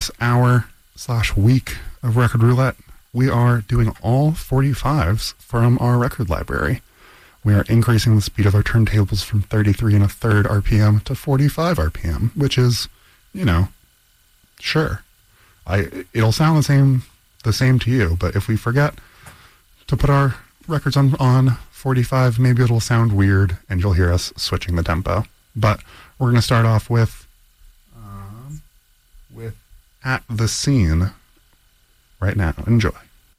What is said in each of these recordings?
this hour/week of Record Roulette, we are doing all 45s from our record library. We are increasing the speed of our turntables from 33 1/3 RPM to 45 RPM, which is, sure. It'll sound the same to you, but if we forget to put our records on 45, maybe it'll sound weird and you'll hear us switching the tempo. But we're going to start off with At the Scene right now. Enjoy.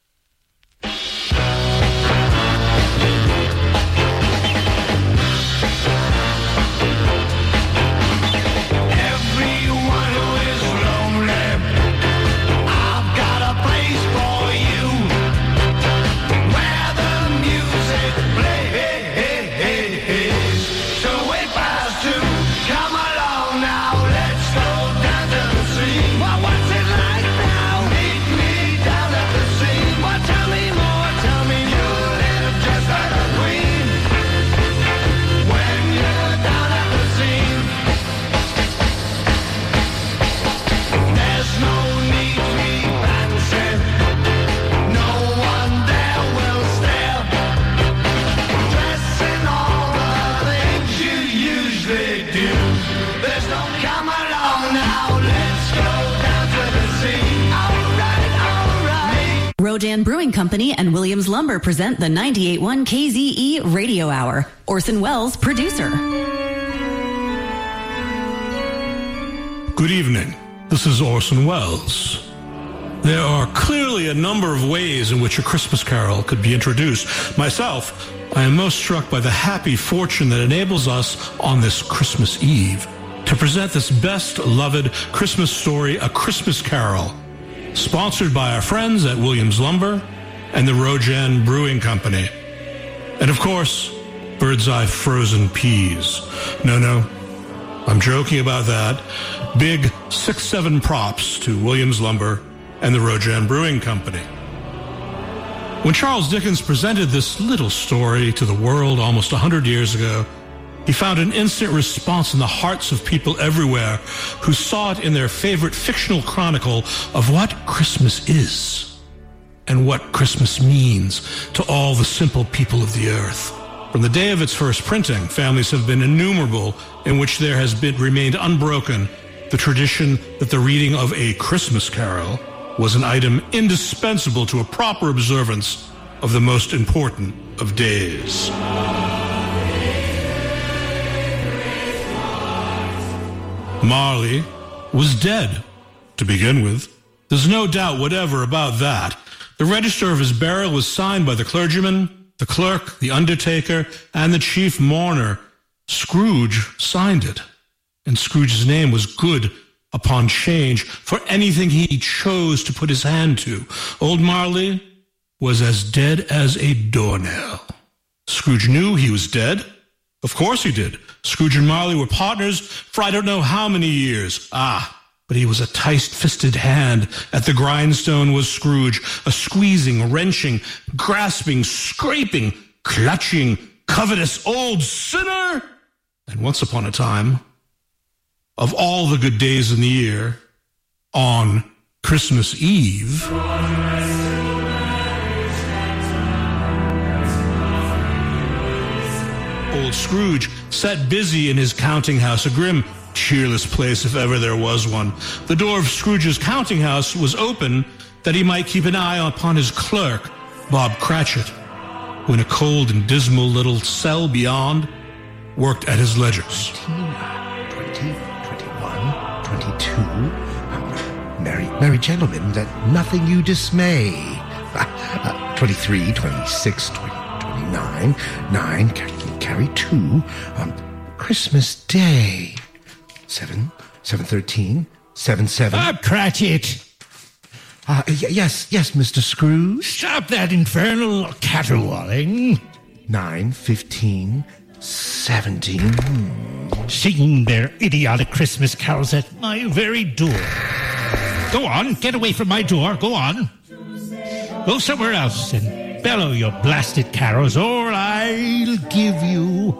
Rodan Brewing Company and Williams Lumber present the 98.1 KZE Radio Hour. Orson Welles, producer. Good evening. This is Orson Welles. There are clearly a number of ways in which A Christmas Carol could be introduced. Myself, I am most struck by the happy fortune that enables us on this Christmas Eve to present this best-loved Christmas story, A Christmas Carol, sponsored by our friends at Williams Lumber and the Rodan Brewing Company. And of course, Bird's Eye Frozen Peas. No, I'm joking about that. Big 6-7 props to Williams Lumber and the Rodan Brewing Company. When Charles Dickens presented this little story to the world almost 100 years ago, he found an instant response in the hearts of people everywhere who saw it in their favorite fictional chronicle of what Christmas is and what Christmas means to all the simple people of the earth. From the day of its first printing, families have been innumerable in which there has remained unbroken the tradition that the reading of A Christmas Carol was an item indispensable to a proper observance of the most important of days. Marley was dead, to begin with. There's no doubt whatever about that. The register of his burial was signed by the clergyman, the clerk, the undertaker, and the chief mourner. Scrooge signed it, and Scrooge's name was good upon change for anything he chose to put his hand to. Old Marley was as dead as a doornail. Scrooge knew he was dead. Of course he did. Scrooge and Marley were partners for I don't know how many years. But he was a tight-fisted hand. At the grindstone was Scrooge, a squeezing, wrenching, grasping, scraping, clutching, covetous old sinner. And once upon a time, of all the good days in the year, on Christmas Eve, old Scrooge sat busy in his counting house, a grim, cheerless place if ever there was one. The door of Scrooge's counting house was open that he might keep an eye upon his clerk, Bob Cratchit, who in a cold and dismal little cell beyond worked at his ledgers. 19, 20, 21, 22. Merry gentlemen, let nothing you dismay. 23, 26, 29, 9, carry 2. Christmas Day. 7, 7:13, 7:7. Bob Cratchit! Yes, Mr. Scrooge. Stop that infernal caterwauling. 9:15, 17. Singing their idiotic Christmas carols at my very door. Go on, get away from my door, go on. Go somewhere else and bellow your blasted carols, or I'll give you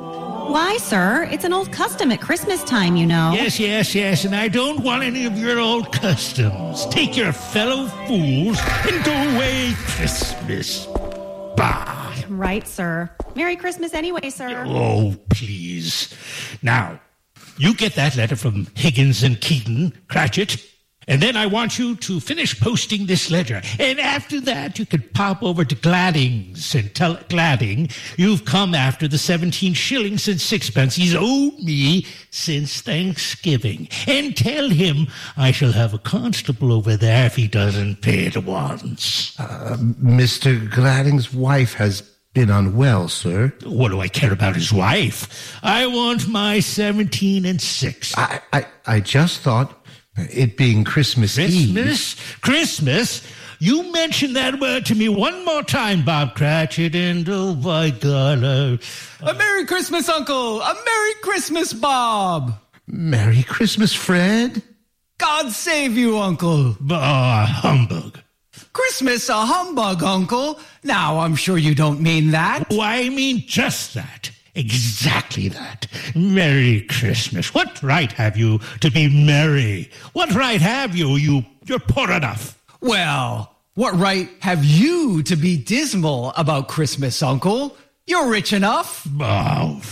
Why, sir? It's an old custom at Christmas time, you know. Yes, and I don't want any of your old customs. Take your fellow fools and go away, Christmas. Bah! Right, sir. Merry Christmas anyway, sir. Oh, please. Now, you get that letter from Higgins and Keaton, Cratchit, and then I want you to finish posting this letter. And after that, you can pop over to Gladding's and tell Gladding you've come after the 17 shillings and sixpence he's owed me since Thanksgiving. And tell him I shall have a constable over there if he doesn't pay at once. Mr. Gladding's wife has been unwell, sir. What do I care about his wife? I want my 17 and 6. I just thought, it being Christmas Eve. Christmas? You mention that word to me one more time, Bob Cratchit, and oh my God. A Merry Christmas, Uncle! A Merry Christmas, Bob! Merry Christmas, Fred. God save you, Uncle! Humbug. Christmas a humbug, Uncle. Now, I'm sure you don't mean that. Why, I mean just that. Exactly that. Merry Christmas. What right have you to be merry? What right have you? You're poor enough. Well, what right have you to be dismal about Christmas, Uncle? You're rich enough. Oh,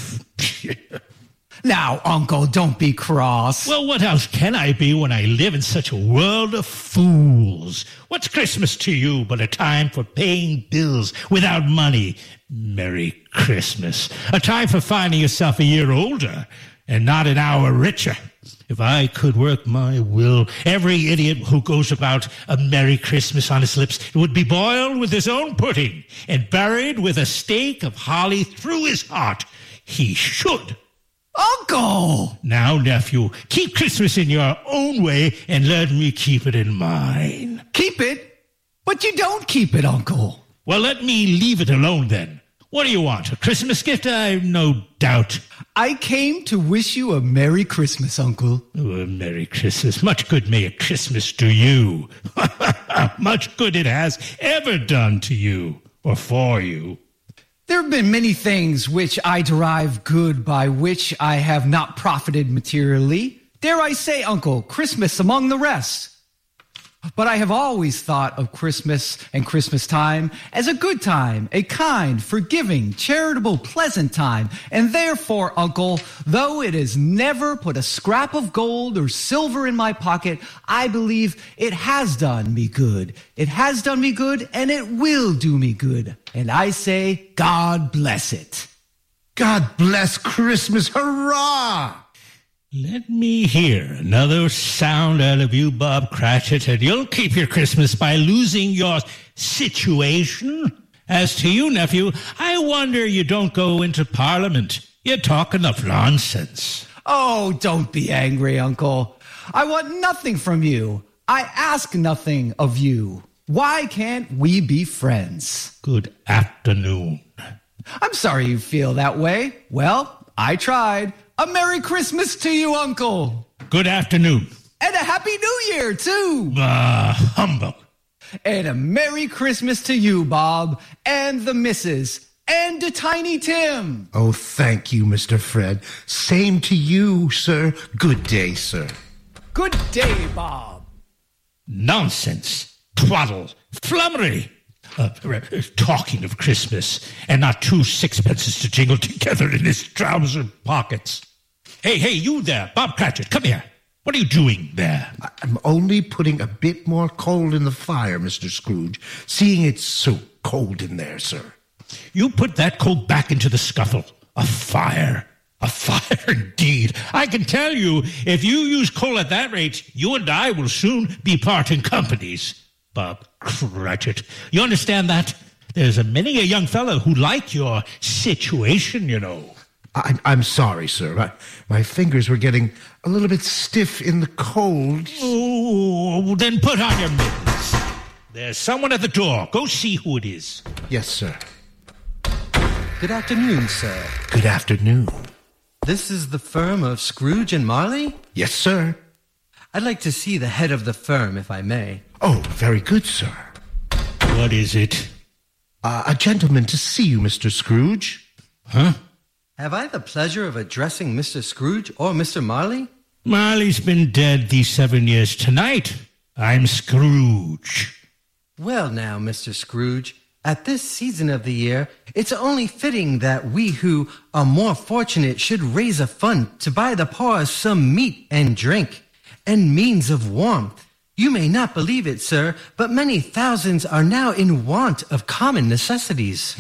Now, Uncle, don't be cross. well, what else can I be when I live in such a world of fools? What's Christmas to you but a time for paying bills without money? Merry Christmas. A time for finding yourself a year older and not an hour richer. If I could work my will, every idiot who goes about a Merry Christmas on his lips would be boiled with his own pudding and buried with a stake of holly through his heart. He should. Uncle! Now, nephew, keep Christmas in your own way and let me keep it in mine. Keep it, but you don't keep it, Uncle. Well, let me leave it alone then. What do you want? A Christmas gift? I've no doubt. I came to wish you a Merry Christmas, Uncle. Oh, a Merry Christmas. Much good may a Christmas do you. Much good it has ever done to you or for you. There have been many things which I derive good by which I have not profited materially. Dare I say, Uncle, Christmas among the rest. But I have always thought of Christmas and Christmas time as a good time, a kind, forgiving, charitable, pleasant time. And therefore, Uncle, though it has never put a scrap of gold or silver in my pocket, I believe it has done me good. It has done me good, and it will do me good. And I say, God bless it. God bless Christmas. Hurrah! Let me hear another sound out of you, Bob Cratchit, and you'll keep your Christmas by losing your situation. As to you, nephew, I wonder you don't go into Parliament. You're talking of nonsense. Oh, don't be angry, Uncle. I want nothing from you. I ask nothing of you. Why can't we be friends? Good afternoon. I'm sorry you feel that way. Well, I tried. A Merry Christmas to you, Uncle. Good afternoon. And a Happy New Year, too. Humbug. And a Merry Christmas to you, Bob, and the missus, and to Tiny Tim. Oh, thank you, Mr. Fred. Same to you, sir. Good day, sir. Good day, Bob. Nonsense. Twaddle. Flummery. Talking of Christmas, and not 2 sixpences to jingle together in his trouser pockets. Hey, you there, Bob Cratchit, come here. What are you doing there? I'm only putting a bit more coal in the fire, Mr. Scrooge, seeing it's so cold in there, sir. You put that coal back into the scuffle. A fire. A fire indeed. I can tell you, if you use coal at that rate, you and I will soon be parting companies. Bob Cratchit. You understand that? There's many a young fellow who like your situation, you know. I'm sorry, sir. My fingers were getting a little bit stiff in the cold. Oh, then put on your mittens. There's someone at the door. Go see who it is. Yes, sir. Good afternoon, sir. Good afternoon. This is the firm of Scrooge and Marley? Yes, sir. I'd like to see the head of the firm, if I may. Oh, very good, sir. What is it? A gentleman to see you, Mr. Scrooge. Huh? Have I the pleasure of addressing Mr. Scrooge or Mr. Marley? Marley's been dead these 7 years tonight. I'm Scrooge. Well now, Mr. Scrooge, at this season of the year, it's only fitting that we who are more fortunate should raise a fund to buy the poor some meat and drink and means of warmth. You may not believe it, sir, but many thousands are now in want of common necessities.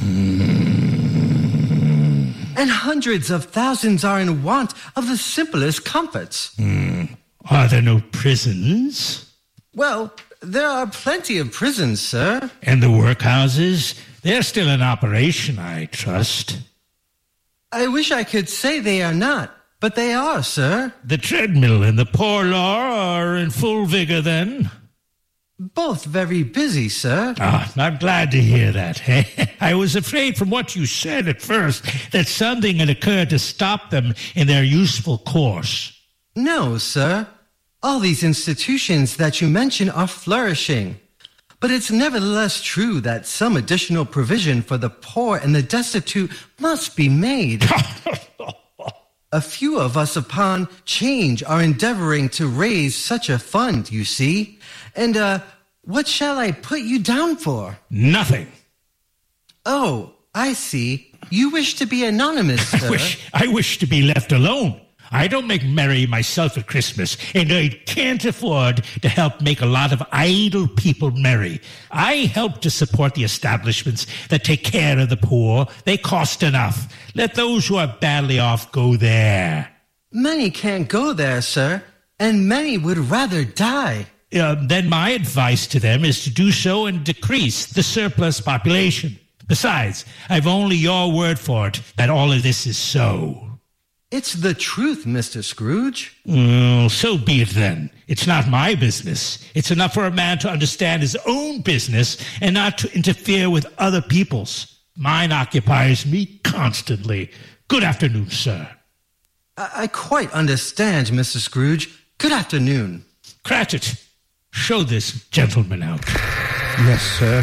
And hundreds of thousands are in want of the simplest comforts. Are there no prisons? Well, there are plenty of prisons, sir. And the workhouses? They're still in operation, I trust. I wish I could say they are not, but they are, sir. The treadmill and the poor law are in full vigor, then? Both very busy, sir. I'm glad to hear that. I was afraid from what you said at first that something had occurred to stop them in their useful course. No, sir. All these institutions that you mention are flourishing. But it's nevertheless true that some additional provision for the poor and the destitute must be made. A few of us upon change are endeavoring to raise such a fund, you see. And, what shall I put you down for? Nothing. Oh, I see. You wish to be anonymous, sir. I wish to be left alone. I don't make merry myself at Christmas, and I can't afford to help make a lot of idle people merry. I help to support the establishments that take care of the poor. They cost enough. Let those who are badly off go there. Many can't go there, sir, and many would rather die. Then my advice to them is to do so and decrease the surplus population. Besides, I've only your word for it that all of this is so. It's the truth, Mr. Scrooge. So be it then. It's not my business. It's enough for a man to understand his own business and not to interfere with other people's. Mine occupies me constantly. Good afternoon, sir. I quite understand, Mr. Scrooge. Good afternoon. Cratchit, show this gentleman out. Yes, sir.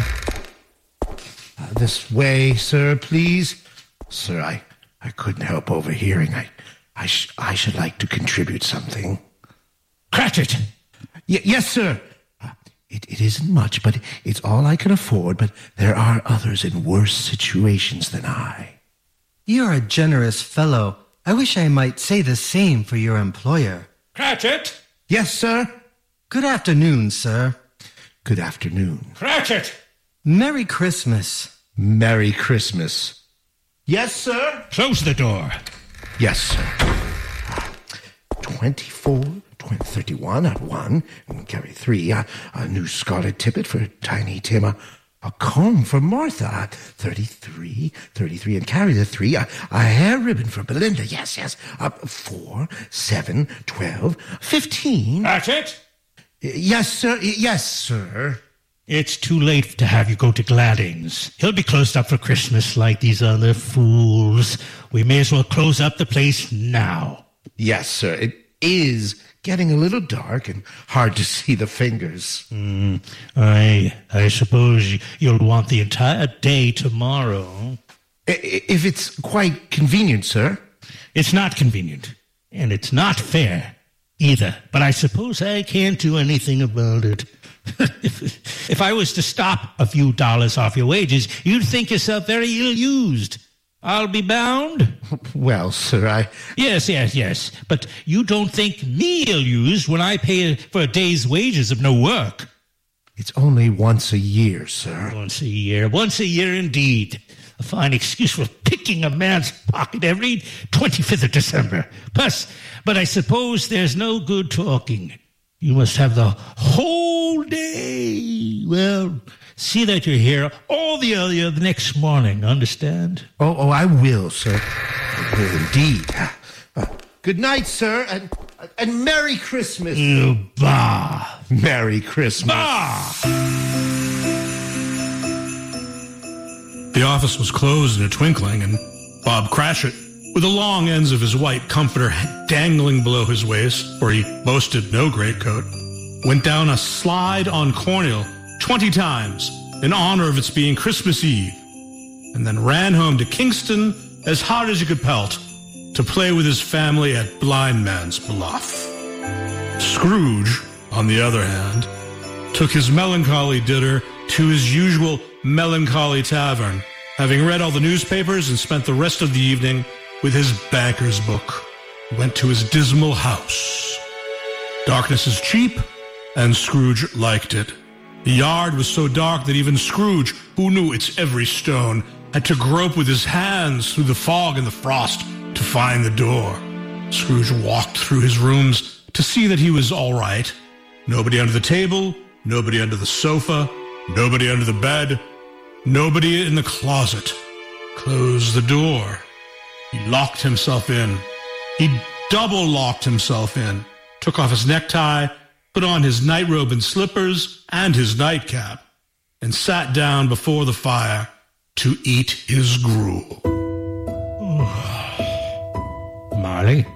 This way, sir, please. Sir, I couldn't help overhearing. I should like to contribute something. Cratchit! Yes, sir. It isn't much, but it's all I can afford, but there are others in worse situations than I. You're a generous fellow. I wish I might say the same for your employer. Cratchit! Yes, sir. Good afternoon, sir. Good afternoon. Cratchit! Merry Christmas. Merry Christmas. Yes, sir. Close the door. Yes, sir. 24, 31 at 1, and carry 3. A new scarlet tippet for Tiny Tim. A comb for Martha. 33, and carry the 3. A hair ribbon for Belinda. Yes. 4, 7, 12, 15. Cratchit! Yes, sir. Yes, sir. It's too late to have you go to Gladding's. He'll be closed up for Christmas like these other fools. We may as well close up the place now. Yes, sir. It is getting a little dark and hard to see the fingers. I suppose you'll want the entire day tomorrow. If it's quite convenient, sir. It's not convenient, and it's not fair either. But I suppose I can't do anything about it. If I was to stop a few dollars off your wages, you'd think yourself very ill-used. I'll be bound? Well, sir, Yes. But you don't think me ill-used when I pay for a day's wages of no work. It's only once a year, sir. Once a year indeed. A fine excuse for picking a man's pocket every 25th of December. But I suppose there's no good talking. You must have the whole day. Well, see that you're here all the earlier the next morning, understand? Oh, I will, sir. I will indeed. Good night, sir, and Merry Christmas. Bah. Merry Christmas. Bah! The office was closed in a twinkling, and Bob Cratchit, with the long ends of his white comforter dangling below his waist, for he boasted no greatcoat, went down a slide on Cornhill 20 times in honor of its being Christmas Eve, and then ran home to Kingston as hard as he could pelt to play with his family at Blind Man's Bluff. Scrooge, on the other hand, took his melancholy dinner to his usual melancholy tavern, having read all the newspapers and spent the rest of the evening with his banker's book. He went to his dismal house. Darkness is cheap, and Scrooge liked it. The yard was so dark that even Scrooge, who knew its every stone, had to grope with his hands through the fog and the frost to find the door. Scrooge walked through his rooms to see that he was all right. Nobody under the table, nobody under the sofa, nobody under the bed, nobody in the closet. Closed the door. He locked himself in. He double-locked himself in, took off his necktie, put on his nightrobe and slippers and his nightcap, and sat down before the fire to eat his gruel. Marley?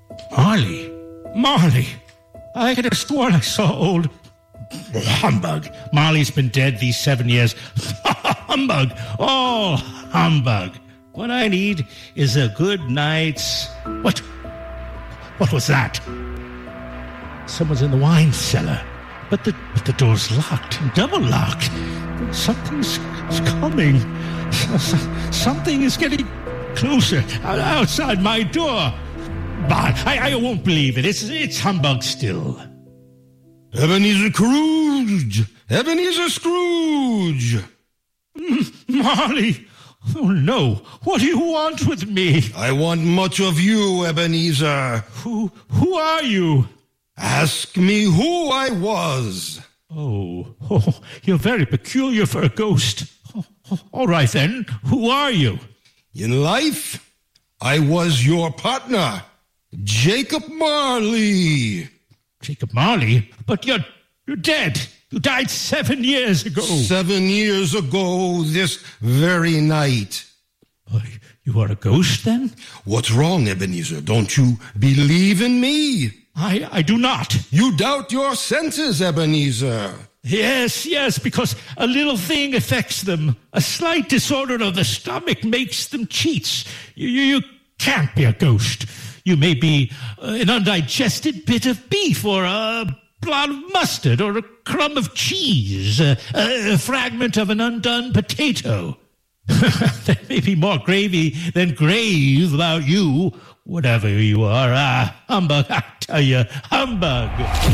I could have sworn I saw old... Humbug. Marley's been dead these 7 years. Humbug. Oh, humbug. What I need is a good night's... What was that? Someone's in the wine cellar. But the door's locked. Double locked. Something's coming. Something is getting closer outside my door. But I won't believe it. It's humbug still. Ebenezer Scrooge! Ebenezer Scrooge! Marley! Oh, no. What do you want with me? I want much of you, Ebenezer. Who are you? Ask me who I was. Oh, you're very peculiar for a ghost. All right, then. Who are you? In life, I was your partner, Jacob Marley. Jacob Marley? But you're dead. You died 7 years ago. 7 years ago this very night. You are a ghost, then? What's wrong, Ebenezer? Don't you believe in me? I do not. You doubt your senses, Ebenezer. Yes, because a little thing affects them. A slight disorder of the stomach makes them cheats. You can't be a ghost. You may be an undigested bit of beef or a blot of mustard or a crumb of cheese, a fragment of an undone potato. There may be more gravy than grave about you, whatever you are. Humbug, I tell you, humbug.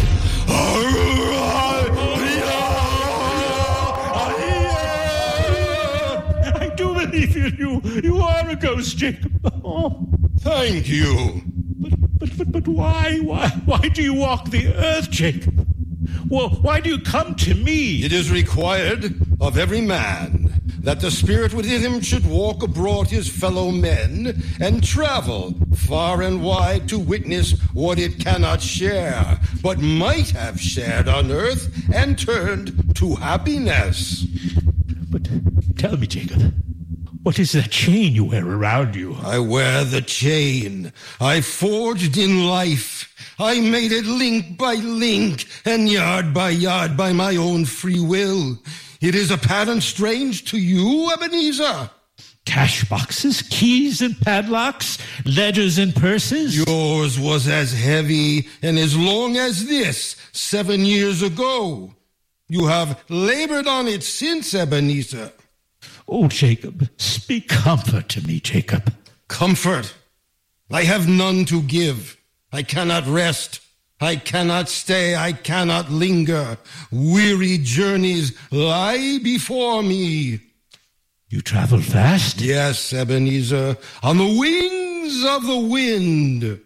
I do believe in you. You are a ghost, Jacob. Oh. Thank you. But why do you walk the earth, Jacob? Well, why do you come to me? It is required of every man that the spirit within him should walk abroad his fellow men and travel far and wide to witness what it cannot share, but might have shared on earth and turned to happiness. But tell me, Jacob, what is that chain you wear around you? I wear the chain I forged in life. I made it link by link and yard by yard by my own free will. It is a pattern strange to you, Ebenezer. Cash boxes, keys and padlocks, ledgers and purses? Yours was as heavy and as long as this 7 years ago. You have labored on it since, Ebenezer. Oh, Jacob, speak comfort to me, Jacob. Comfort? I have none to give. I cannot rest. I cannot stay. I cannot linger. Weary journeys lie before me. You travel fast? Yes, Ebenezer, on the wings of the wind.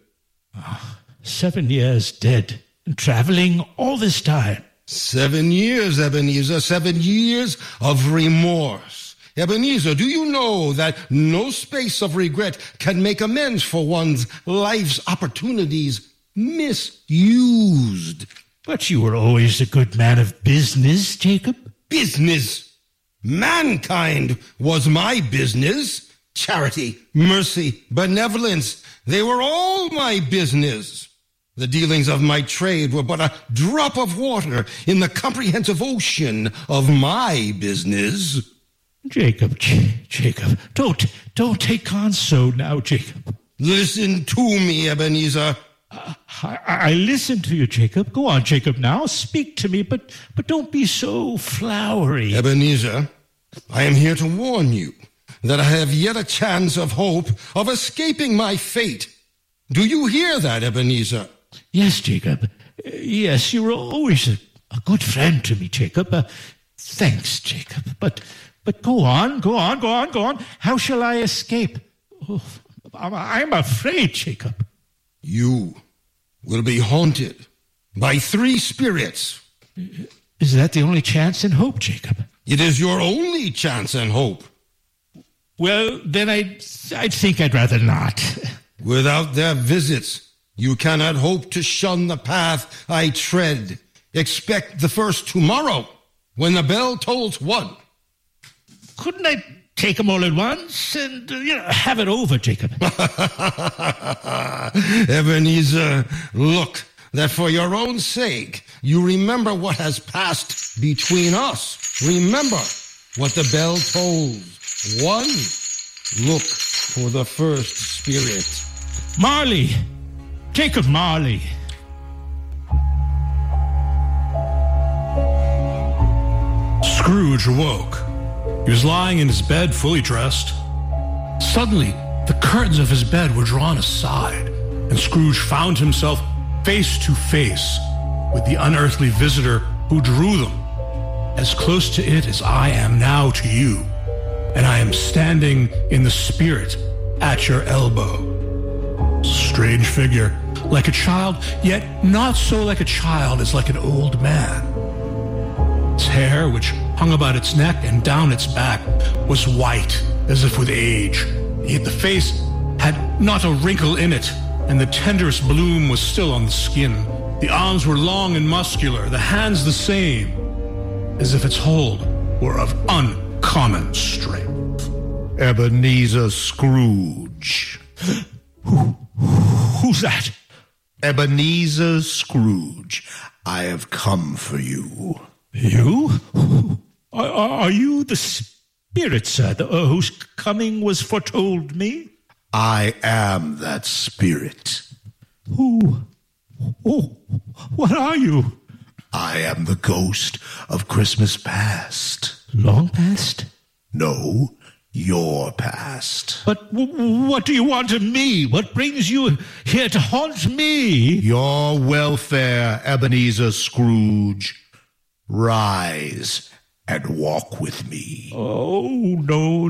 7 years dead and traveling all this time. 7 years, Ebenezer, 7 years of remorse. Ebenezer, do you know that no space of regret can make amends for one's life's opportunities misused? But you were always a good man of business, Jacob. Business? Mankind was my business. Charity, mercy, benevolence, they were all my business. The dealings of my trade were but a drop of water in the comprehensive ocean of my business. Jacob, don't take on so now, Jacob. Listen to me, Ebenezer. I listen to you, Jacob. Go on, Jacob, now. Speak to me, but don't be so flowery. Ebenezer, I am here to warn you that I have yet a chance of hope of escaping my fate. Do you hear that, Ebenezer? Yes, Jacob. Yes, you were always a good friend to me, Jacob. Thanks, Jacob. But go on. How shall I escape? Oh, I'm afraid, Jacob. You will be haunted by 3 spirits. Is that the only chance and hope, Jacob? It is your only chance and hope. Well, then I'd think I'd rather not. Without their visits, you cannot hope to shun the path I tread. Expect the first tomorrow, when the bell tolls 1. Couldn't I take them all at once and, have it over, Jacob? Ebenezer, look, that for your own sake, you remember what has passed between us. Remember what the bell tolls. 1, look for the first spirit. Marley! Jacob Marley! Scrooge awoke. He was lying in his bed, fully dressed. Suddenly, the curtains of his bed were drawn aside, and Scrooge found himself face to face with the unearthly visitor who drew them, as close to it as I am now to you, and I am standing in the spirit at your elbow. Strange figure, like a child, yet not so like a child as like an old man. Its hair, which hung about its neck and down its back, was white, as if with age. Yet the face had not a wrinkle in it, and the tenderest bloom was still on the skin. The arms were long and muscular, the hands the same, as if its hold were of uncommon strength. Ebenezer Scrooge. Who's that? Ebenezer Scrooge. I have come for you. You? Are you the spirit, sir, whose coming was foretold me? I am that spirit. Who? Oh, what are you? I am the ghost of Christmas past. Long past? No, your past. But what do you want of me? What brings you here to haunt me? Your welfare, Ebenezer Scrooge. Rise and walk with me. Oh, no,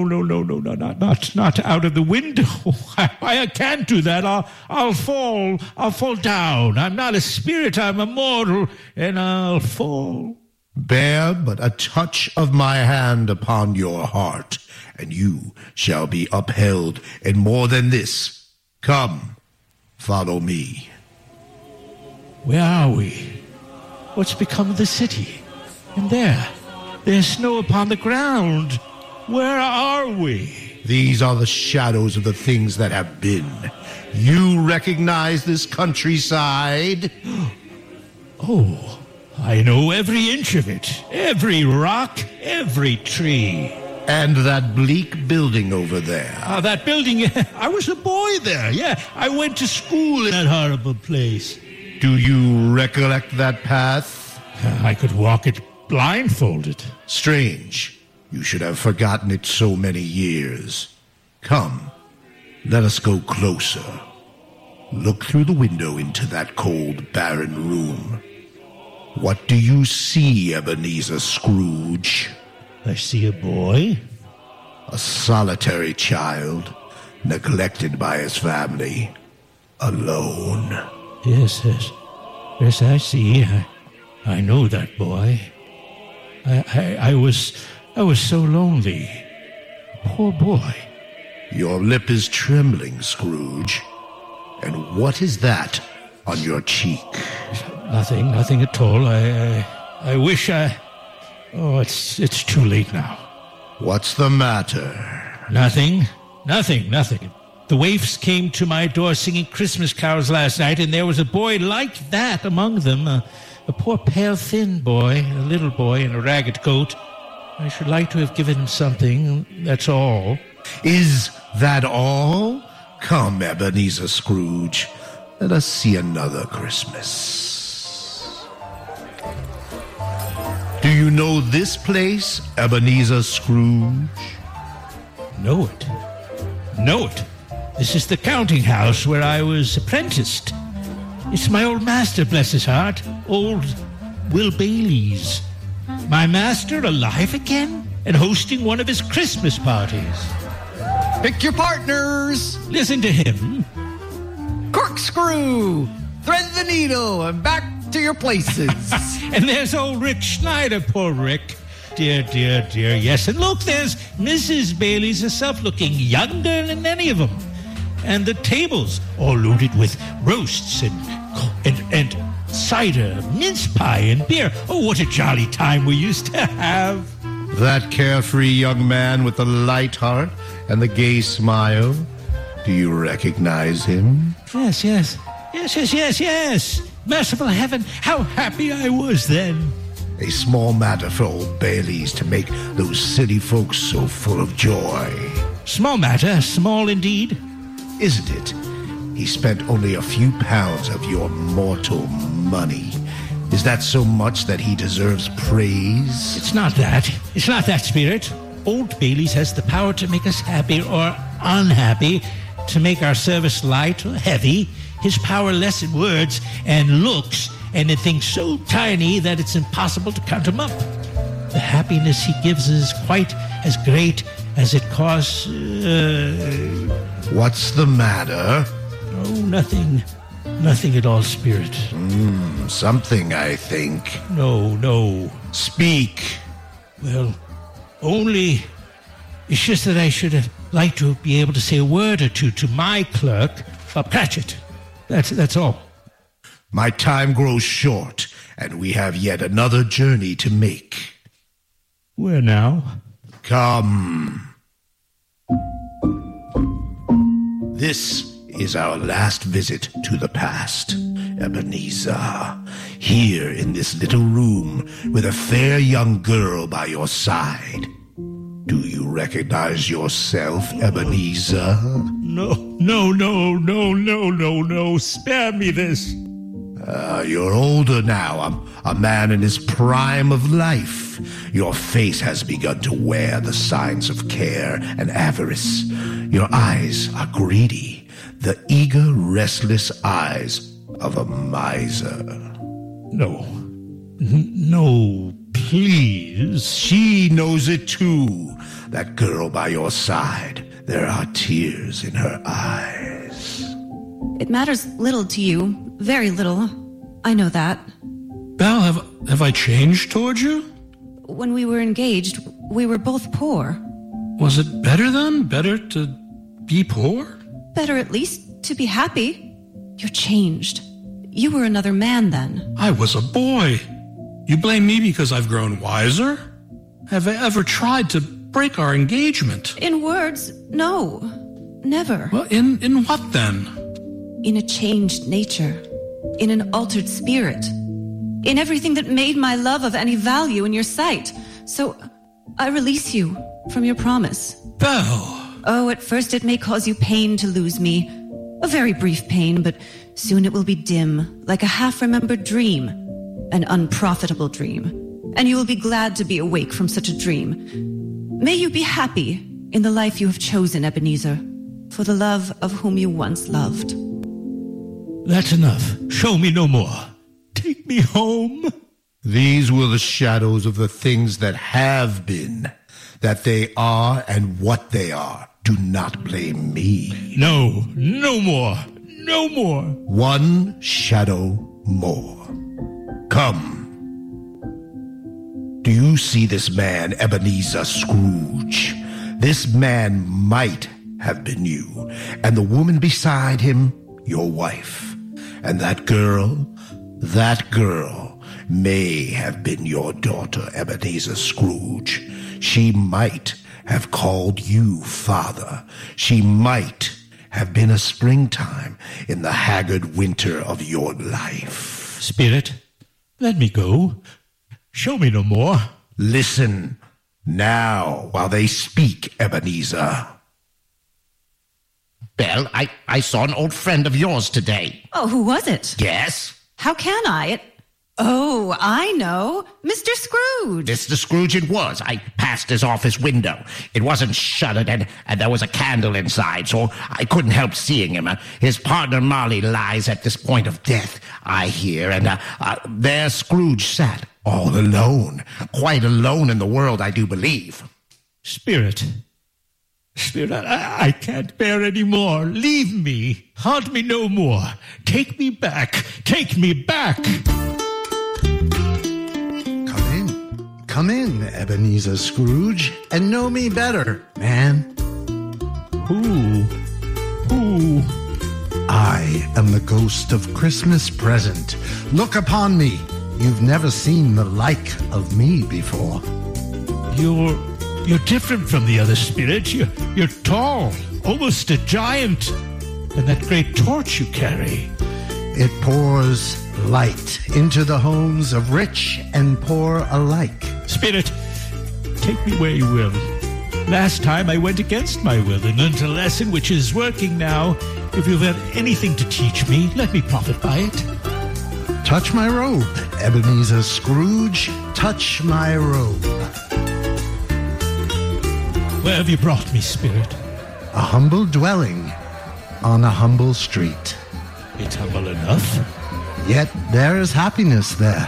not out of the window. I can't do that. I'll fall down. I'm not a spirit, I'm a mortal, and I'll fall. Bear but a touch of my hand upon your heart, and you shall be upheld, and more than this. Come, follow me. Where are we? What's become of the city? And there's snow upon the ground. Where are we? These are the shadows of the things that have been. You recognize this countryside? Oh, I know every inch of it. Every rock, every tree. And that bleak building over there. That building, I was a boy there. Yeah, I went to school in that horrible place. Do you recollect that path? I could walk it blindfolded. Strange. You should have forgotten it so many years. Come, let us go closer. Look through the window into that cold, barren room. What do you see, Ebenezer Scrooge? I see a boy. A solitary child, neglected by his family, alone. Yes, I see. I know that boy. I was so lonely. Poor boy. Your lip is trembling, Scrooge. And what is that on your cheek? Nothing at all. I wish Oh, it's too late now. What's the matter? Nothing. The waifs came to my door singing Christmas carols last night, and there was a boy like that among them. A poor, pale, thin boy, a little boy in a ragged coat. I should like to have given him something, that's all. Is that all? Come, Ebenezer Scrooge. Let us see another Christmas. Do you know this place, Ebenezer Scrooge? Know it. This is the counting house where I was apprenticed. It's my old master, bless his heart, old Will Bailey's. My master alive again and hosting one of his Christmas parties. Pick your partners. Listen to him. Corkscrew. Thread the needle and back to your places. And there's old Rick Schneider, poor Rick. Dear, dear, dear, yes. And look, there's Mrs. Bailey's herself looking younger than any of them. And the tables all loaded with roasts and cider, mince pie, and beer. Oh, what a jolly time we used to have. That carefree young man with the light heart and the gay smile. Do you recognize him? Yes. Merciful heaven, how happy I was then. A small matter for old Bailey's to make those city folks so full of joy. Small matter, small indeed. Isn't it? He spent only a few pounds of your mortal money. Is that so much that he deserves praise? It's not that, Spirit. Old Bailey's has the power to make us happy or unhappy, to make our service light or heavy. His power less in words and looks, and in things so tiny that it's impossible to count them up. The happiness he gives is quite as great as it costs. What's the matter? Oh, nothing. Nothing at all, Spirit. Something, I think. No. Speak. Well, only... It's just that I should have liked to be able to say a word or two to my clerk, Bob Cratchit. That's all. My time grows short, and we have yet another journey to make. Where now? Come. This is our last visit to the past, Ebenezer. Here in this little room with a fair young girl by your side. Do you recognize yourself, Ebenezer? No. Spare me this. You're older now, a man in his prime of life. Your face has begun to wear the signs of care and avarice. Your eyes are greedy, the eager, restless eyes of a miser. No, please. She knows it too. That girl by your side. There are tears in her eyes. It matters little to you. Very little. I know that. Belle, have I changed toward you? When we were engaged, we were both poor. Was it better then? Better to be poor? Better at least to be happy. You're changed. You were another man then. I was a boy. You blame me because I've grown wiser? Have I ever tried to break our engagement? In words, no. Never. Well, in what then? In a changed nature. In an altered spirit. In everything that made my love of any value in your sight. So I release you from your promise. Belle! Oh, at first it may cause you pain to lose me. A very brief pain, but soon it will be dim, like a half-remembered dream. An unprofitable dream. And you will be glad to be awake from such a dream. May you be happy in the life you have chosen, Ebenezer, for the love of whom you once loved. That's enough. Show me no more. Take me home. These were the shadows of the things that have been, that they are and what they are. Do not blame me. No more. No more. One shadow more. Come. Do you see this man, Ebenezer Scrooge? This man might have been you, and the woman beside him, your wife. And that girl may have been your daughter, Ebenezer Scrooge. She might have called you father. She might have been a springtime in the haggard winter of your life. Spirit, let me go. Show me no more. Listen now while they speak, Ebenezer. Well, I saw an old friend of yours today. Oh, who was it? Yes? How can I? Oh, I know. Mr. Scrooge. Mr. Scrooge it was. I passed his office window. It wasn't shuttered, and there was a candle inside, so I couldn't help seeing him. His partner Molly lies at this point of death, I hear, and there Scrooge sat, all alone. Quite alone in the world, I do believe. Spirit, I can't bear any more. Leave me. Haunt me no more. Take me back. Take me back. Come in, Ebenezer Scrooge, and know me better, man. Who? I am the ghost of Christmas present. Look upon me. You've never seen the like of me before. You're different from the other spirits. You're tall, almost a giant. And that great torch you carry. It pours light into the homes of rich and poor alike. Spirit, take me where you will. Last time I went against my will and learned a lesson which is working now. If you've had anything to teach me, let me profit by it. Touch my robe, Ebenezer Scrooge. Touch my robe. Where have you brought me, Spirit? A humble dwelling on a humble street. It's humble enough. Yet there is happiness there.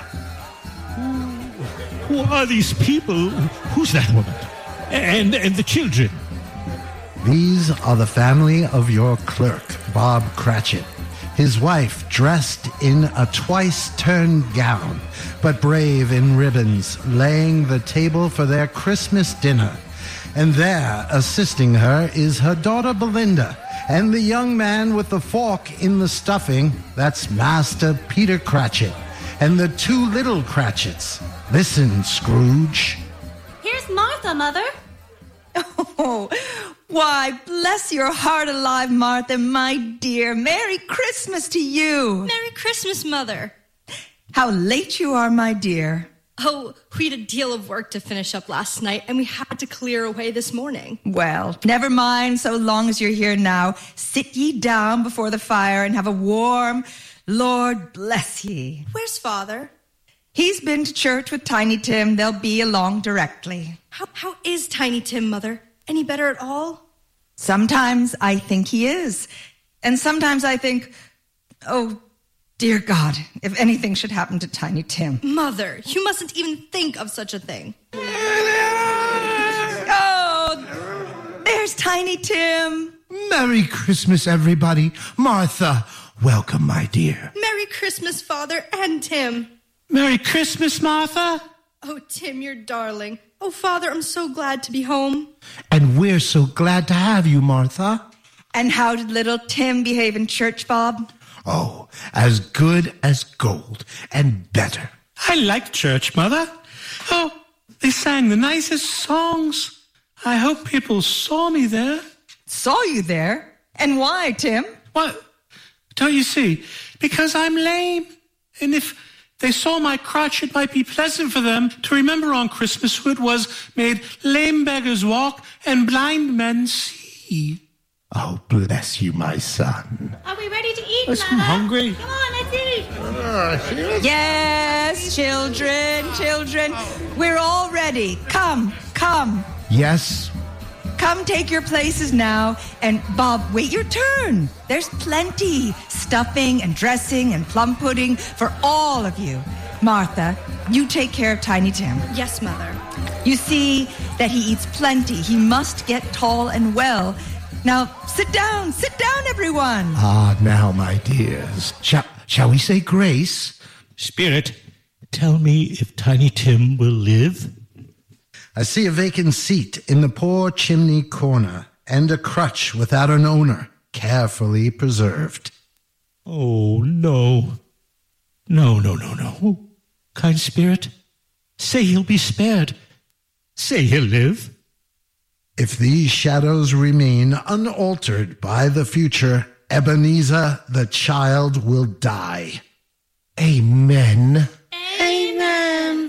Who are these people? Who's that woman? And the children? These are the family of your clerk, Bob Cratchit. His wife, dressed in a twice-turned gown, but brave in ribbons, laying the table for their Christmas dinner. And there, assisting her, is her daughter Belinda, and the young man with the fork in the stuffing, that's Master Peter Cratchit, and the two little Cratchits. Listen, Scrooge. Here's Martha, Mother. Oh, why, bless your heart alive, Martha, my dear. Merry Christmas to you. Merry Christmas, Mother. How late you are, my dear. Oh, we had a deal of work to finish up last night, and we had to clear away this morning. Well, never mind, so long as you're here now. Sit ye down before the fire and have a warm, Lord bless ye. Where's Father? He's been to church with Tiny Tim. They'll be along directly. How is Tiny Tim, Mother? Any better at all? Sometimes I think he is. And sometimes I think, oh, dear God, if anything should happen to Tiny Tim. Mother, you mustn't even think of such a thing. Oh, there's Tiny Tim. Merry Christmas, everybody. Martha, welcome, my dear. Merry Christmas, Father and Tim. Merry Christmas, Martha. Oh, Tim, you're darling. Oh, Father, I'm so glad to be home. And we're so glad to have you, Martha. And how did little Tim behave in church, Bob? Oh, as good as gold and better. I like church, Mother. Oh, they sang the nicest songs. I hope people saw me there. Saw you there? And why, Tim? What? Don't you see? Because I'm lame. And if they saw my crotch, it might be pleasant for them to remember on Christmas who it was made lame beggars walk and blind men see. Oh, bless you, my son. Are we ready to eat, I'm hungry. Come on, let's eat. Yes, children. We're all ready. Come. Yes. Come take your places now. And Bob, wait your turn. There's plenty. Stuffing and dressing and plum pudding for all of you. Martha, you take care of Tiny Tim. Yes, Mother. You see that he eats plenty. He must get tall and well. Now, sit down, everyone. Ah, now, my dears. Shall we say grace? Spirit, tell me if Tiny Tim will live. I see a vacant seat in the poor chimney corner, and a crutch without an owner, carefully preserved. Oh, no. No. Kind Spirit, say he'll be spared. Say he'll live. If these shadows remain unaltered by the future, Ebenezer the child will die. Amen. Amen.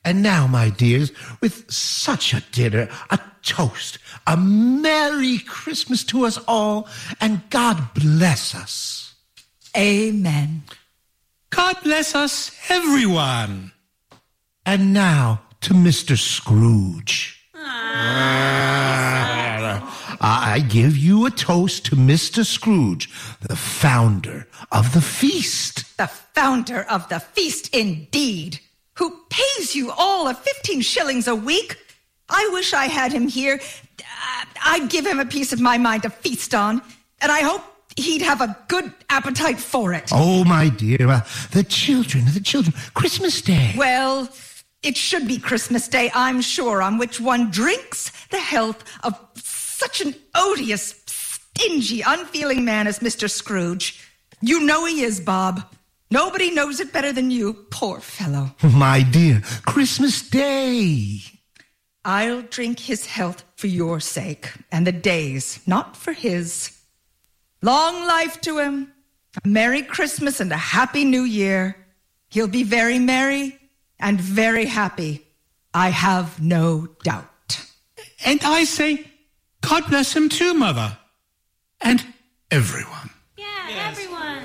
And now, my dears, with such a dinner, a toast, a Merry Christmas to us all, and God bless us. Amen. God bless us, everyone. And now to Mr. Scrooge. I give you a toast to Mr. Scrooge, the founder of the feast. The founder of the feast, indeed. Who pays you all 15 shillings a week. I wish I had him here. I'd give him a piece of my mind to feast on, and I hope he'd have a good appetite for it. Oh, my dear, the children, Christmas Day. Well, it should be Christmas Day, I'm sure, on which one drinks the health of such an odious, stingy, unfeeling man as Mr. Scrooge. You know he is, Bob. Nobody knows it better than you, poor fellow. My dear, Christmas Day. I'll drink his health for your sake, and the day's, not for his. Long life to him, a Merry Christmas and a Happy New Year. He'll be very merry and very happy, I have no doubt. And I say, God bless him too, Mother. And everyone. Yeah, everyone.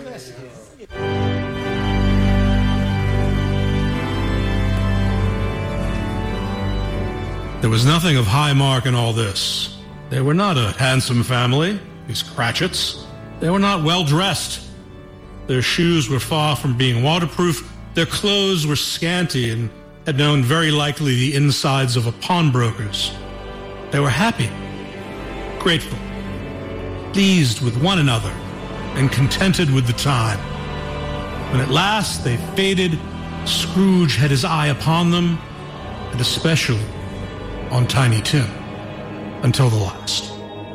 There was nothing of high mark in all this. They were not a handsome family, these Cratchits. They were not well dressed. Their shoes were far from being waterproof. Their clothes were scanty and had known very likely the insides of a pawnbroker's. They were happy, grateful, pleased with one another, and contented with the time. When at last they faded, Scrooge had his eye upon them, and especially on Tiny Tim, until the last.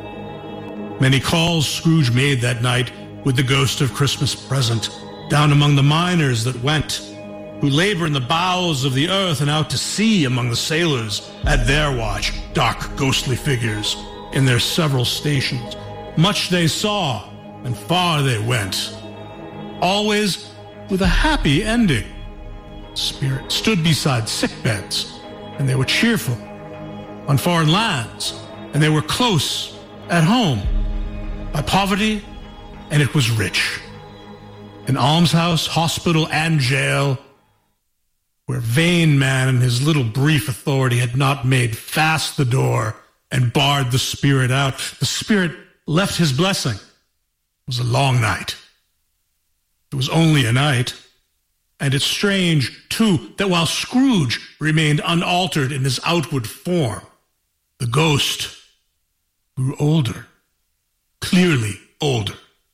Many calls Scrooge made that night with the ghost of Christmas present, down among the miners that went, who labor in the bowels of the earth and out to sea among the sailors at their watch, dark, ghostly figures in their several stations. Much they saw, and far they went, always with a happy ending. Spirit stood beside sick beds, and they were cheerful. On foreign lands, and they were close at home. By poverty, and it was rich. An almshouse, hospital, and jail, where vain man in his little brief authority had not made fast the door and barred the spirit out. The spirit left his blessing. It was a long night. It was only a night. And it's strange, too, that while Scrooge remained unaltered in his outward form, the ghost grew older, clearly older.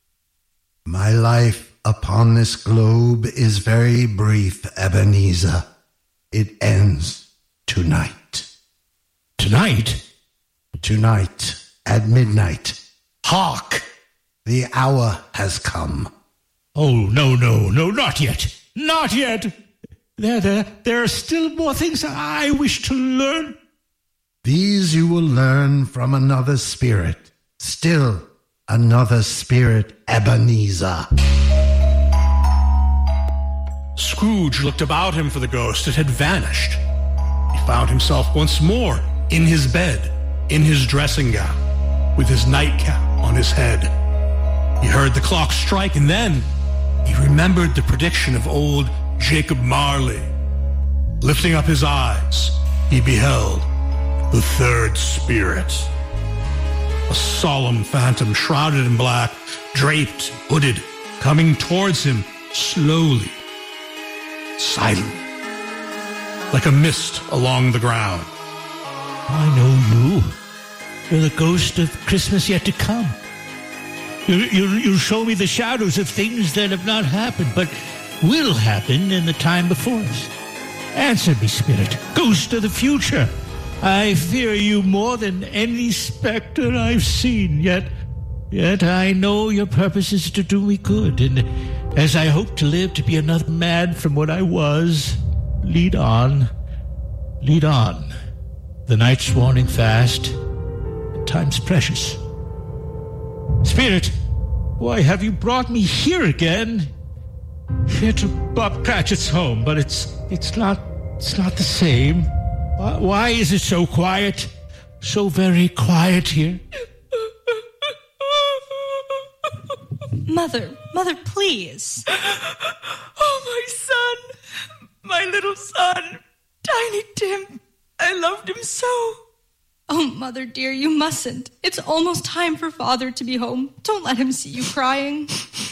My life upon this globe is very brief, Ebenezer. It ends tonight. Tonight? Tonight, at midnight. Hark! The hour has come. Oh, no, not yet. Not yet. There are still more things I wish to learn. These you will learn from another spirit. Still another spirit, Ebenezer. Scrooge looked about him for the ghost. It had vanished. He found himself once more in his bed, in his dressing gown, with his nightcap on his head. He heard the clock strike, and then he remembered the prediction of old Jacob Marley. Lifting up his eyes, he beheld the third spirit. A solemn phantom shrouded in black, draped, hooded, coming towards him slowly, silently, like a mist along the ground. I know you. You're the ghost of Christmas yet to come. You'll show me the shadows of things that have not happened, but will happen in the time before us. Answer me, spirit, ghost of the future. I fear you more than any specter I've seen, yet I know your purpose is to do me good, and as I hope to live to be another man from what I was, lead on. The night's warning fast, and time's precious. Spirit, why have you brought me here again? Here to Bob Cratchit's home, but it's not It's not the same. Why is it so quiet? So very quiet here. Mother, please. Oh, my son. My little son. Tiny Tim. I loved him so. Oh, Mother dear, you mustn't. It's almost time for Father to be home. Don't let him see you crying.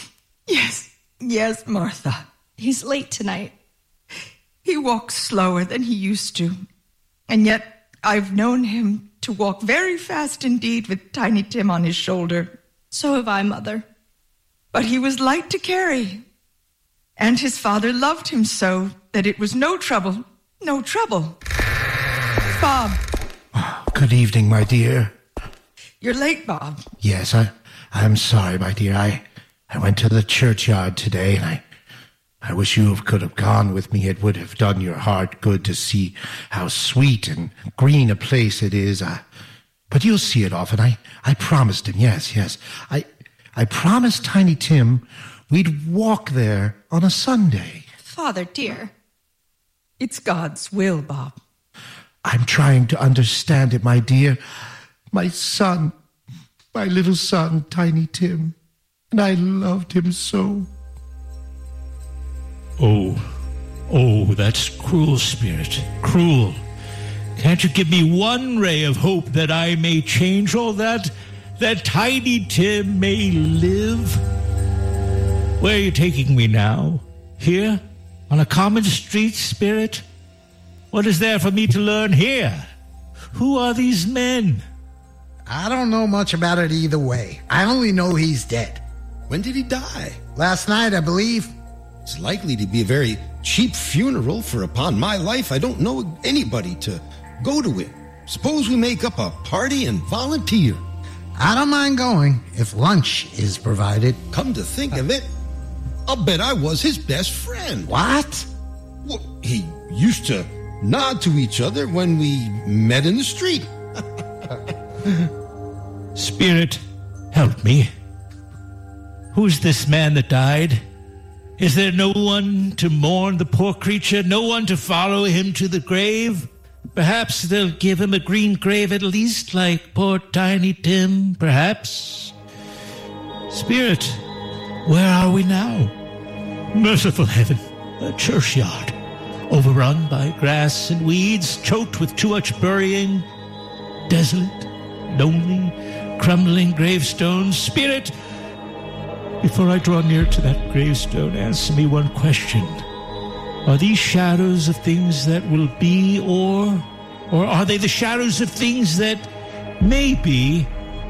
Yes, Martha. He's late tonight. He walks slower than he used to. And yet, I've known him to walk very fast indeed with Tiny Tim on his shoulder. So have I, Mother. But he was light to carry. And his father loved him so that it was no trouble. No trouble. Bob. Good evening, my dear. You're late, Bob. Yes, I'm sorry, my dear. I went to the churchyard today, and I wish you could have gone with me. It would have done your heart good to see how sweet and green a place it is. But you'll see it often. I promised him, yes. I promised Tiny Tim we'd walk there on a Sunday. Father dear. It's God's will, Bob. I'm trying to understand it, my dear. My son, my little son, Tiny Tim. And I loved him so. Oh, that's cruel, Spirit. Cruel. Can't you give me one ray of hope that I may change all that Tiny Tim may live? Where are you taking me now? Here? On a common street, Spirit? What is there for me to learn here? Who are these men? I don't know much about it either way. I only know he's dead. When did he die? Last night, I believe. It's likely to be a very cheap funeral, for upon my life, I don't know anybody to go to it. Suppose we make up a party and volunteer. I don't mind going, if lunch is provided. Come to think of it, I'll bet I was his best friend. What? Well, he used to nod to each other when we met in the street. Spirit, help me. Who's this man that died? Is there no one to mourn the poor creature? No one to follow him to the grave? Perhaps they'll give him a green grave at least, like poor Tiny Tim, perhaps. Spirit, where are we now? Merciful heaven, a churchyard, overrun by grass and weeds, choked with too much burying, desolate, lonely, crumbling gravestones. Spirit, before I draw near to that gravestone, answer me one question. Are these shadows of things that will be, or are they the shadows of things that may be?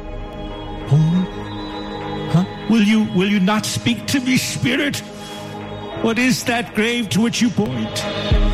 Huh? Will you not speak to me, Spirit? What is that grave to which you point?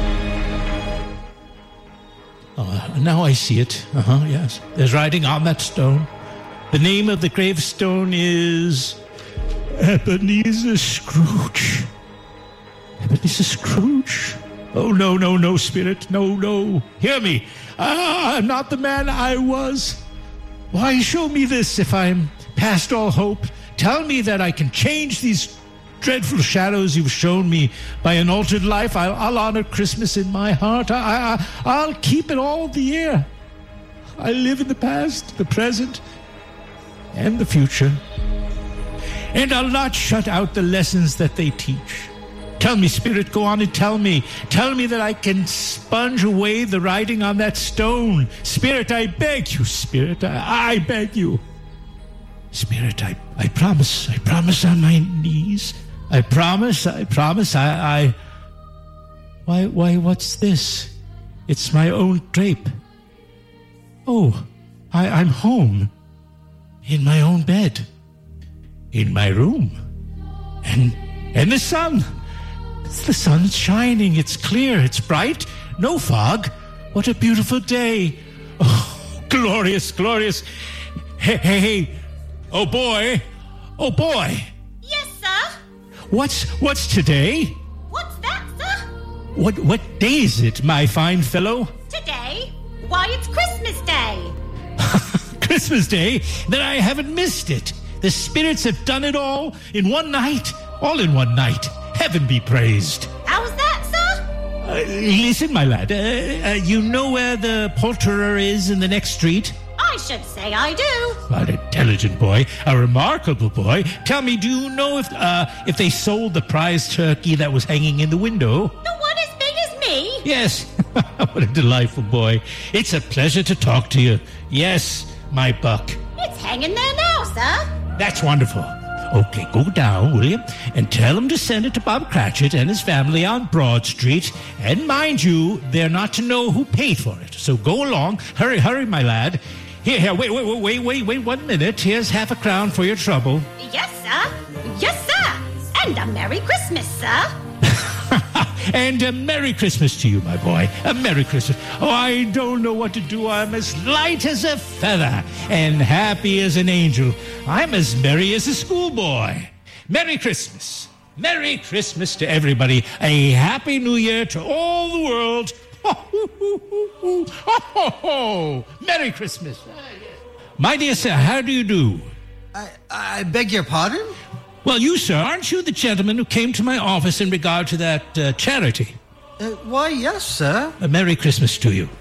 Now I see it. Yes. There's writing on that stone. The name of the gravestone is Ebenezer Scrooge. Ebenezer Scrooge? Oh, no, Spirit. No. Hear me. I'm not the man I was. Why show me this if I'm past all hope? Tell me that I can change these dreadful shadows you've shown me by an altered life. I'll honor Christmas in my heart. I'll keep it all the year. I live in the past, the present, and the future. And I'll not shut out the lessons that they teach. Tell me, Spirit, go on and tell me. Tell me that I can sponge away the writing on that stone. Spirit, I beg you, Spirit, I beg you. Spirit, I promise on my knees. I promise. Why, what's this? It's my own drape. Oh, I'm home. In my own bed. In my room. And the sun. The sun's shining. It's clear. It's bright. No fog. What a beautiful day. Oh, glorious. Hey. Oh, boy. Yes, sir? What's today? What's that, sir? What day is it, my fine fellow? Today? Why, it's Christmas Day. Christmas Day? Then I haven't missed it. The spirits have done it all in one night. All in one night. Heaven be praised. How's that, sir? Listen, my lad, you know where the poulterer is in the next street? I should say I do. An intelligent boy, a remarkable boy. Tell me, do you know if they sold the prize turkey that was hanging in the window? The one as big as me? Yes. What a delightful boy. It's a pleasure to talk to you. Yes, my buck. It's hanging there now, sir. That's wonderful. Okay, go down, will you? And tell him to send it to Bob Cratchit and his family on Broad Street. And mind you, they're not to know who paid for it. So go along. Hurry, my lad. Here, wait 1 minute. Here's half a crown for your trouble. Yes, sir. Yes, sir. And a Merry Christmas, sir. And a Merry Christmas to you, my boy. A Merry Christmas. Oh, I don't know what to do. I'm as light as a feather and happy as an angel. I'm as merry as a schoolboy. Merry Christmas. Merry Christmas to everybody. A Happy New Year to all the world. Merry Christmas. My dear sir, how do you do? I beg your pardon? Well, you, sir, aren't you the gentleman who came to my office in regard to that charity? Why, yes, sir. A Merry Christmas to you.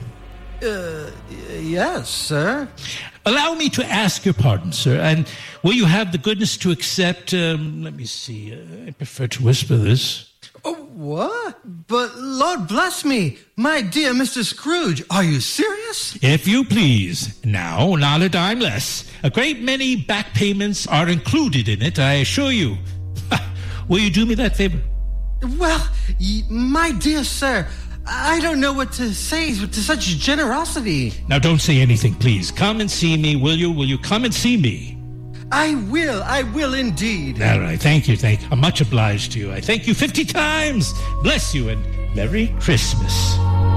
Yes, sir. Allow me to ask your pardon, sir, and will you have the goodness to accept, let me see, I prefer to whisper this. Oh, what? But Lord bless me, my dear Mr. Scrooge, are you serious? If you please. Now, not a dime less. A great many back payments are included in it, I assure you. Will you do me that favor? Well, my dear sir, I don't know what to say to such generosity. Now, don't say anything, please. Come and see me, will you? Will you come and see me? I will indeed. All right, thank you. I'm much obliged to you. I thank you 50 times. Bless you and Merry Christmas.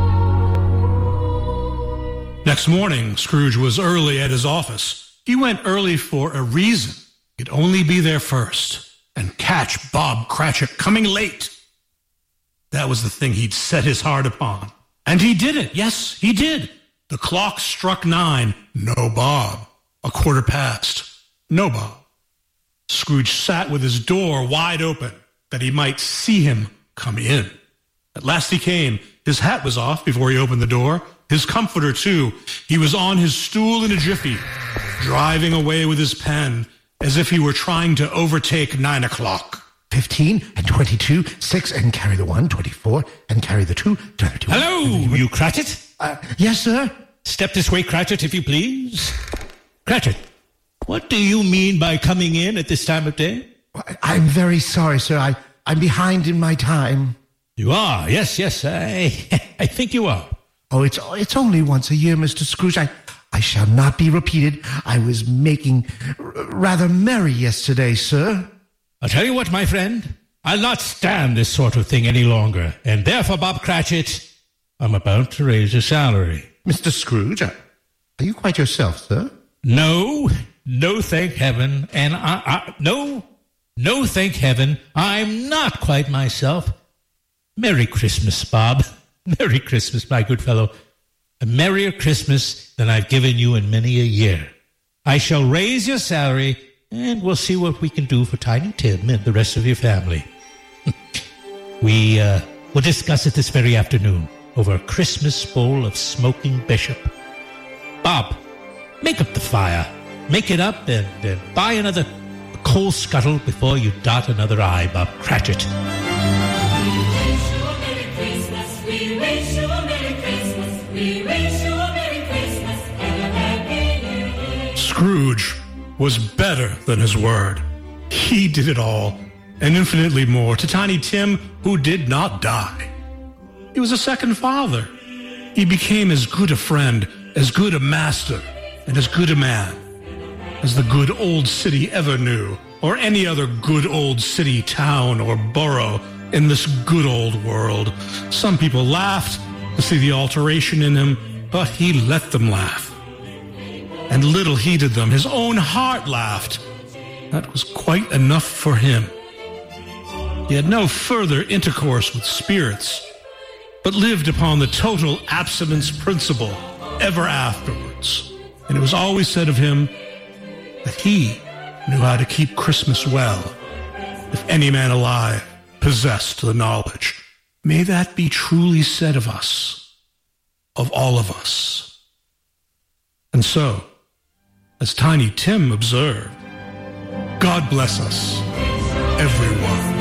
Next morning, Scrooge was early at his office. He went early for a reason. He'd only be there first and catch Bob Cratchit coming late. That was the thing he'd set his heart upon. And he did it. Yes, he did. The clock struck 9. No Bob. 1:15. No Bob. Scrooge sat with his door wide open that he might see him come in. At last he came. His hat was off before he opened the door. His comforter, too. He was on his stool in a jiffy, driving away with his pen as if he were trying to overtake 9 o'clock. 15 and 22, 6 and carry the 1, 24 and carry the 2, 31. Hello, you Cratchit? Yes, sir. Step this way, Cratchit, if you please. Cratchit, what do you mean by coming in at this time of day? I'm very sorry, sir. I'm behind in my time. You are? Yes, I think you are. Oh, it's only once a year, Mr. Scrooge. I shall not be repeated. I was making rather merry yesterday, sir. I'll tell you what, my friend. I'll not stand this sort of thing any longer. And therefore, Bob Cratchit, I'm about to raise your salary. Mr. Scrooge, are you quite yourself, sir? No, thank heaven. And no, thank heaven. I'm not quite myself. Merry Christmas, Bob. Merry Christmas, my good fellow. A merrier Christmas than I've given you in many a year. I shall raise your salary, and we'll see what we can do for Tiny Tim and the rest of your family. We'll discuss it this very afternoon over a Christmas bowl of smoking bishop. Bob, make up the fire. Make it up and buy another coal scuttle before you dot another I, Bob Cratchit. We wish you a Merry Christmas. We wish you a Merry Christmas and a Happy New Year. Scrooge was better than his word. He did it all, and infinitely more, to Tiny Tim, who did not die. He was a second father. He became as good a friend, as good a master, and as good a man as the good old city ever knew, or any other good old city, town, or borough in this good old world. Some people laughed to see the alteration in him, but he let them laugh. And little heeded them. His own heart laughed. That was quite enough for him. He had no further intercourse with spirits, but lived upon the total abstinence principle ever afterwards. And it was always said of him that he knew how to keep Christmas well, if any man alive possessed the knowledge. May that be truly said of us, of all of us. And so, as Tiny Tim observed, God bless us, everyone.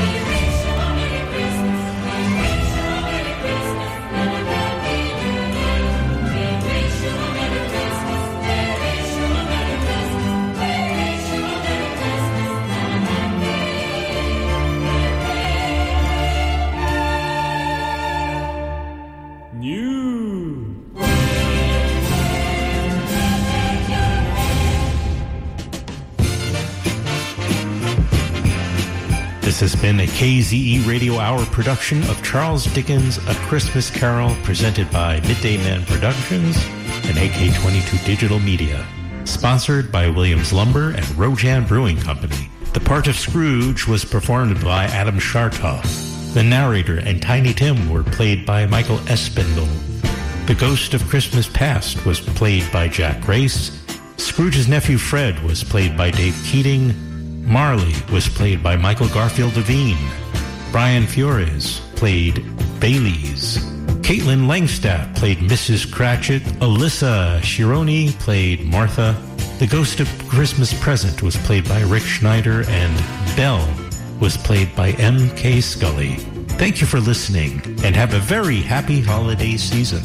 This has been a KZE Radio Hour production of Charles Dickens' A Christmas Carol, presented by Midday Man Productions and AK22 Digital Media. Sponsored by Williams Lumber and Rojan Brewing Company. The part of Scrooge was performed by Adam Shartoff. The narrator and Tiny Tim were played by Michael Espindel. The Ghost of Christmas Past was played by Jack Grace. Scrooge's nephew Fred was played by Dave Keating. Marley was played by Michael Garfield Devine. Brian Flores played Baileys. Caitlin Langstaff played Mrs. Cratchit. Alyssa Shironi played Martha. The Ghost of Christmas Present was played by Rick Schneider, and Belle was played by M.K. Scully. Thank you for listening, and have a very happy holiday season.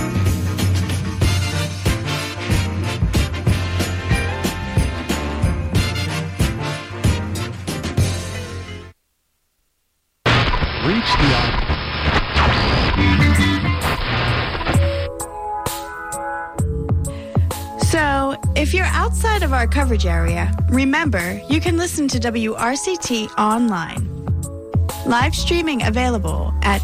So, if you're outside of our coverage area, remember you can listen to WRCT online. Live streaming available at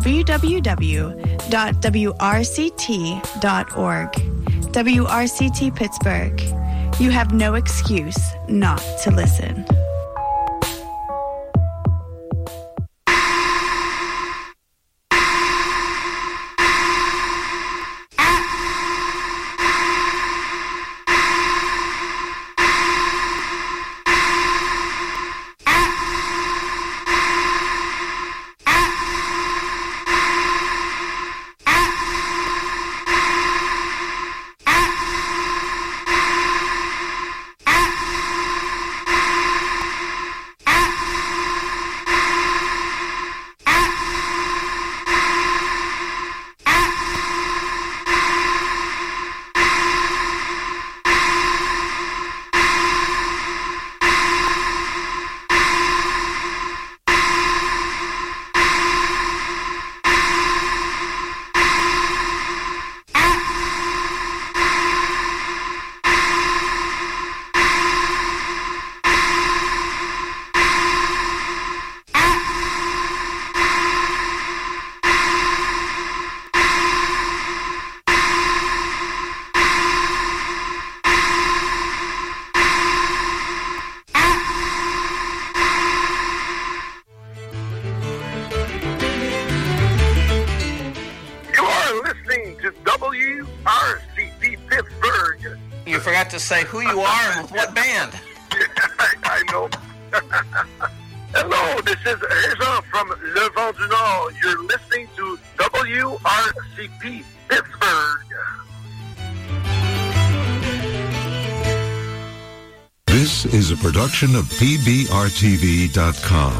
www.wrct.org. WRCT Pittsburgh. You have no excuse not to listen. To say who you are and with what band. I know. Hello, this is Jean from Le Vent du Nord. You're listening to WRCP Pittsburgh. This is a production of PBRTV.com.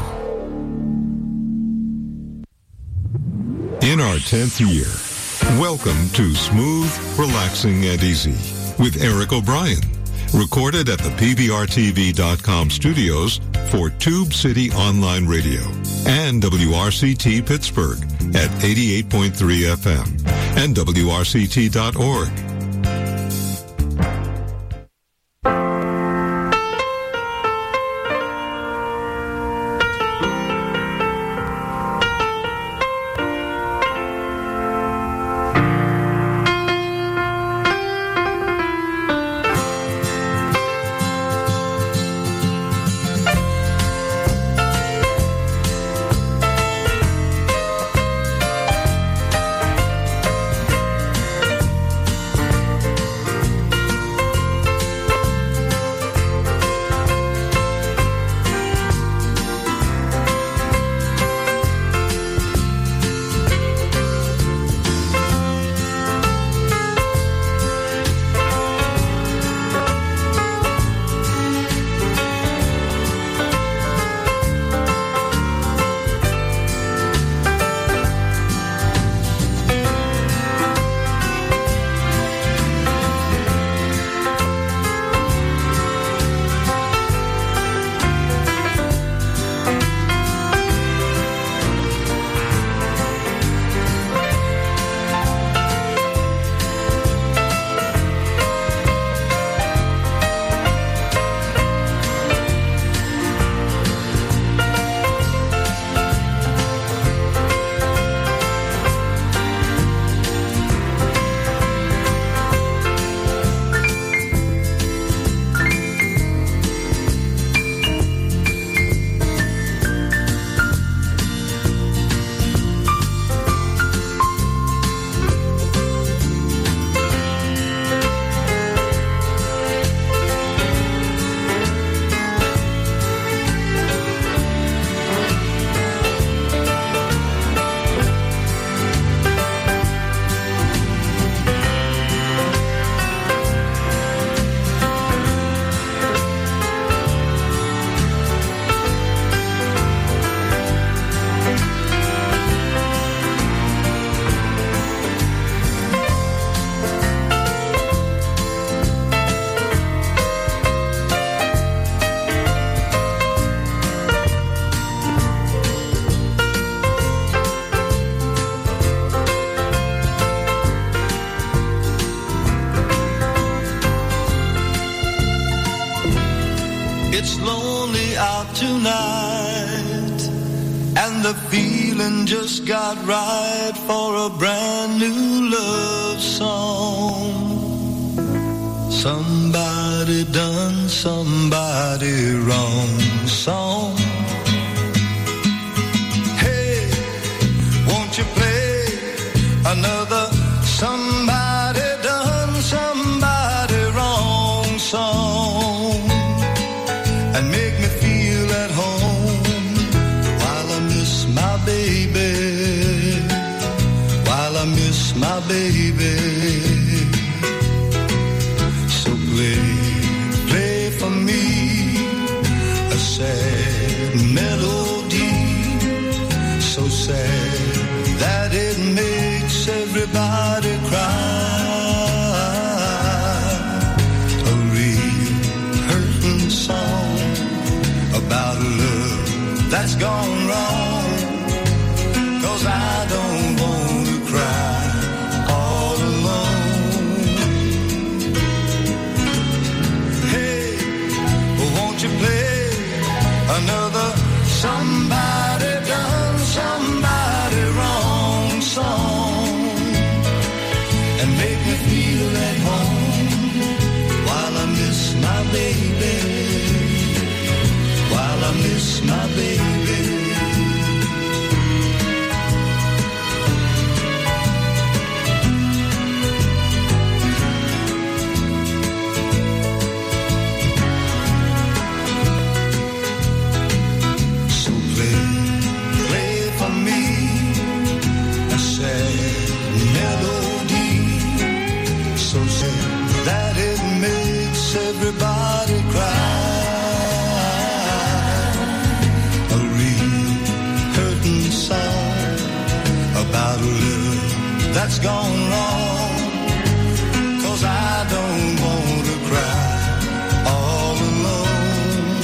In our 10th year, welcome to Smooth, Relaxing, and Easy with Eric O'Brien, recorded at the PBRTV.com studios for Tube City Online Radio and WRCT Pittsburgh at 88.3 FM and WRCT.org. the feeling just got right for a brand new love song. Somebody done somebody wrong song. Hey, won't you play another somebody done somebody wrong song and make me feel at home while I miss my baby, while I miss my baby. So play for me a sad melody, so sad that it makes everybody cry. A real hurting song about love that's gone wrong, 'cause I don't want to cry all alone. Hey, won't you play another somebody done somebody wrong song and make me feel at home while I miss my baby, while I miss my baby. So play for me a sad melody, so sad that it makes everybody cry. A real hurting song about love that's gone wrong, 'cause I don't want to cry all alone.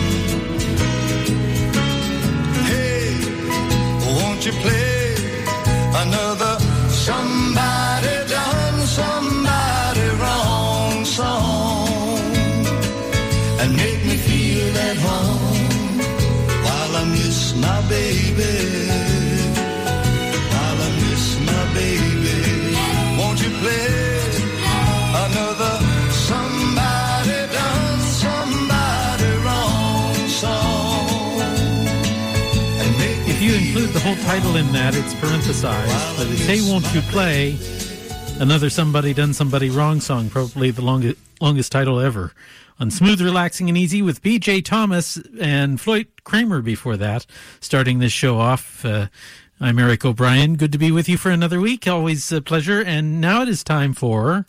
Hey, won't you play another somebody done somebody wrong song and make me feel at home while I miss my baby, while I miss my baby. Won't you play another somebody done somebody wrong song and make me If you include the whole title in that, it's parenthesized, but it's Hey, Won't You Play Another Somebody Done Somebody Wrong song, probably the longest title ever. On Smooth, Relaxing, and Easy with B.J. Thomas and Floyd Kramer before that, starting this show off. I'm Eric O'Brien. Good to be with you for another week. Always a pleasure. And now it is time for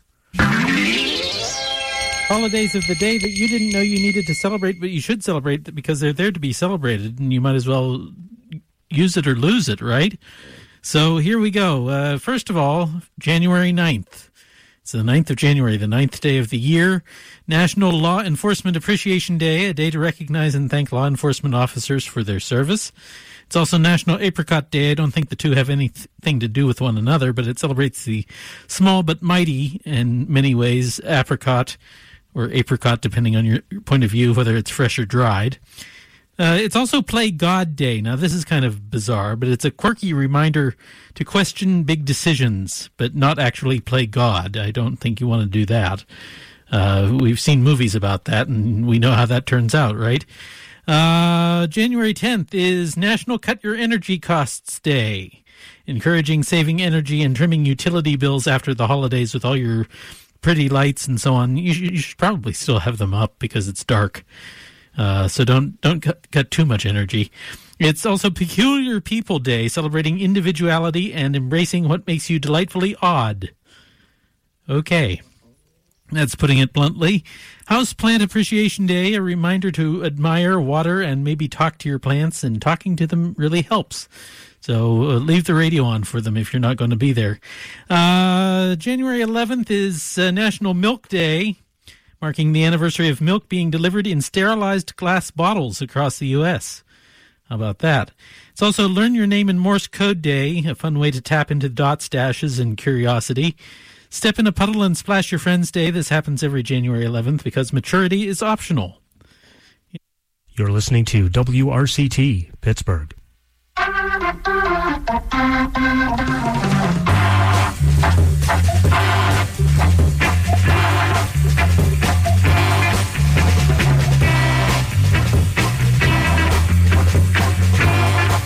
holidays of the day that you didn't know you needed to celebrate, but you should celebrate because they're there to be celebrated, and you might as well use it or lose it, right? So here we go. First of all, January 9th. It's the 9th of January, the 9th day of the year. National Law Enforcement Appreciation Day, a day to recognize and thank law enforcement officers for their service. It's also National Apricot Day. I don't think the two have anything to do with one another, but it celebrates the small but mighty, in many ways, apricot, or apricot, depending on your point of view, whether it's fresh or dried. It's also Play God Day. Now, this is kind of bizarre, but it's a quirky reminder to question big decisions, but not actually play God. I don't think you want to do that. We've seen movies about that, and we know how that turns out, right? January 10th is National Cut Your Energy Costs Day, encouraging saving energy and trimming utility bills after the holidays with all your pretty lights and so on. You should probably still have them up because it's dark. So don't cut too much energy. It's also Peculiar People Day, celebrating individuality and embracing what makes you delightfully odd. Okay, that's putting it bluntly. House Plant Appreciation Day, a reminder to admire, water, and maybe talk to your plants, and talking to them really helps. So leave the radio on for them if you're not going to be there. January 11th is National Milk Day, marking the anniversary of milk being delivered in sterilized glass bottles across the U.S. How about that? It's also Learn Your Name in Morse Code Day, a fun way to tap into dots, dashes, and curiosity. Step in a puddle and splash your friends day. This happens every January 11th because maturity is optional. You're listening to WRCT, Pittsburgh. Bye.